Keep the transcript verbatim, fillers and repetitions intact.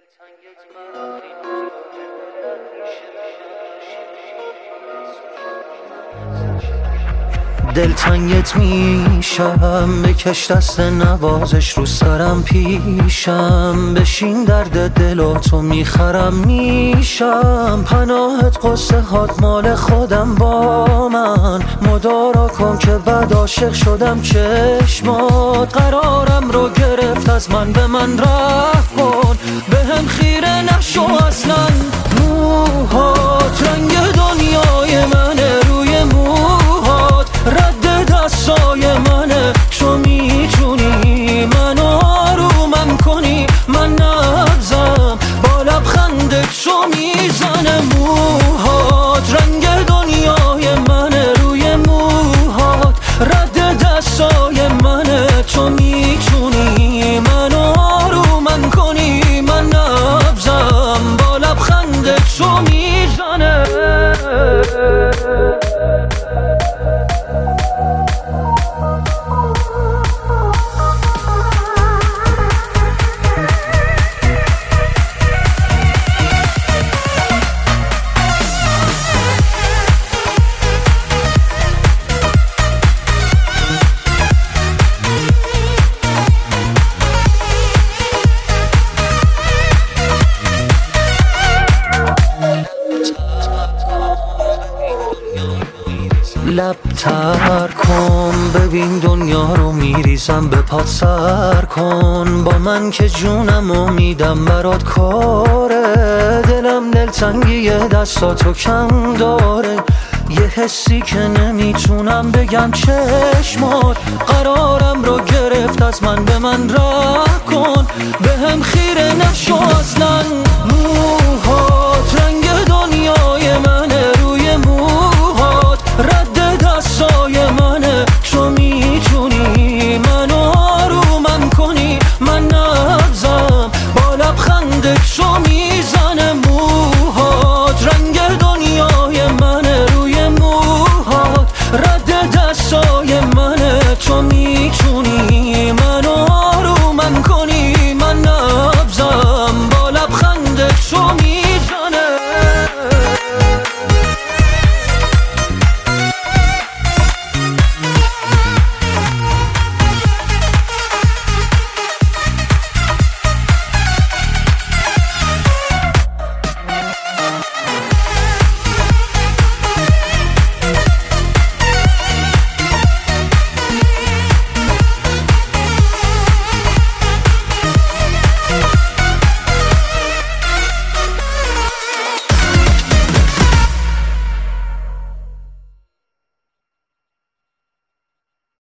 دلتنگت میشم، بکش دست نوازش رو سرم پیشم، بشین درد دل و تو میخرم میشم، پناهت قصه هات مال خودم با من، مدارا کن که بعد عاشق شدم چشمات، قرارم رو گرفت از من به من رحم کن، به هم خیره نشو اصلا، موهات رنگ دنیای منه، روی موهات رد دستای منه، تو میتونی منو آرومم کنی، من نبزم با لبخندت تو میزنه، موهات رنگ دنیای منه، روی موهات رد دستای منه، تو میتونی منو آرومم کنی، من نبزم با لبخندت تو میزنه. لب تر کن ببین دنیا رو میریزم به پات، سر کن با من که جونم و میدم برات کاره، دلم دلتنگی دستاتو کم داره، یه حسی که نمیتونم بگم چشمات، قرارم رو گرفت از من به من رحم کن، به هم خیره نشو اصلا.